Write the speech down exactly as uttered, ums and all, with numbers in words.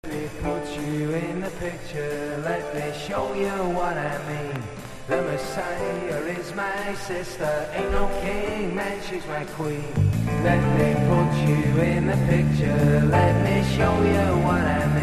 Let me put you in the picture, let me show you what I mean. The Messiah is my sister, ain't no king, man, she's my queen. Let me put you in the picture, let me show you what I mean.